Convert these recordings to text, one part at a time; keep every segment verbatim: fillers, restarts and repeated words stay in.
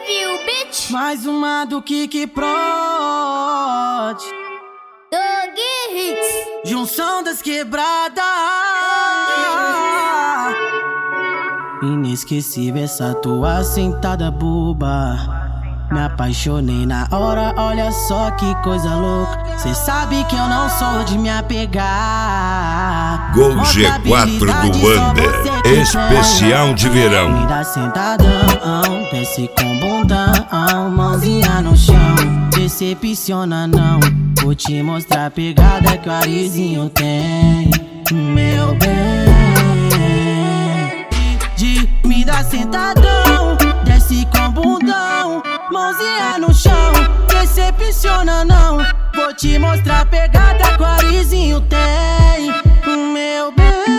Ouviu, bitch? Mais uma do Kiki Prod, Dog Hits, junção das quebradas. Inesquecível essa tua sentada boba. Me apaixonei na hora, olha só que coisa louca. Cê sabe que eu não sou de me apegar. Gol G quatro do Under, especial de verão. Me dá sentadão, desce com bundão, mãozinha no chão. Decepciona não, vou te mostrar a pegada que o Arizinho tem. Meu bem, de me dá sentadão, desce com bundão, mãozinha no chão. Decepciona não, vou te mostrar a pegada que o Arizinho tem. Meu bem,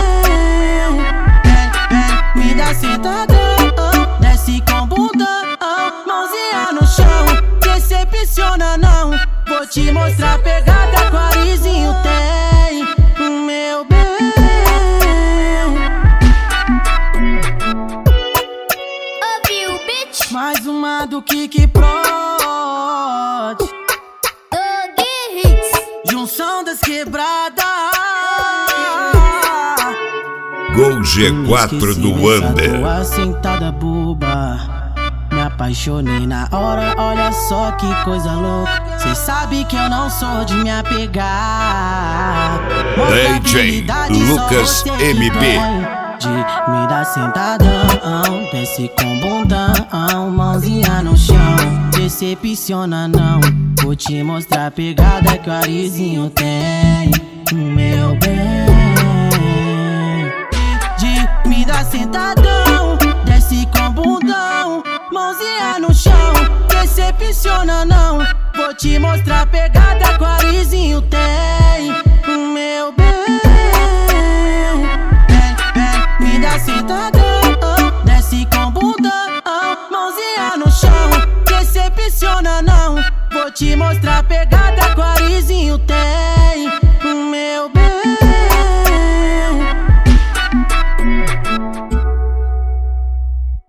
vem, vem, me dá sentadão, desce com bundão, mãozinha no chão. Decepciona não, vou te mostrar a pegada que o Arizinho tem. Meu bem, ouviu, bitch? mais uma do Kiki Prod, Dog Hits, junção das quebradas. Gol G quatro do Under. Tua sentada boba. Me apaixonei na hora, olha só que coisa louca. Cê sabe que eu não sou de me apegar. D J Lucas M P. De me dar sentadão, desce com bundão, mãozinha no chão. Decepciona não, vou te mostrar a pegada que o Arizinho tem. Meu bem, de me dar sentadão, desce com bundão, mãozinha no chão. Decepciona não, vou te mostrar a pegada que o Arizinho tem. Meu bem, vem, vem, me dá sentadão, desce com bundão, mãozinha no chão. Decepciona não, vou te mostrar a pegada que o Arizinho tem.